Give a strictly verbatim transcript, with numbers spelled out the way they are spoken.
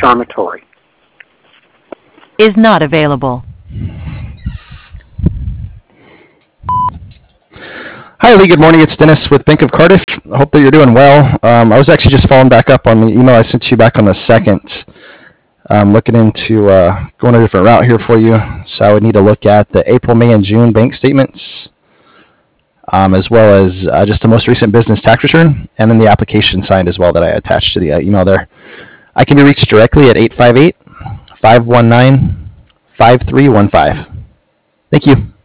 Dormitory. Is not available. Hi, Lee. Good morning. It's Dennis with Bank of Cardiff. I hope that you're doing well. Um, I was actually just following back up on the email I sent you back on the second. I'm looking into uh, going a different route here for you. So I would need to look at the April, May, and June bank statements, um, as well as uh, just the most recent business tax return, and then the application signed as well that I attached to the uh, email there. I can be reached directly at eight five eight, five one nine, five three one five. Thank you.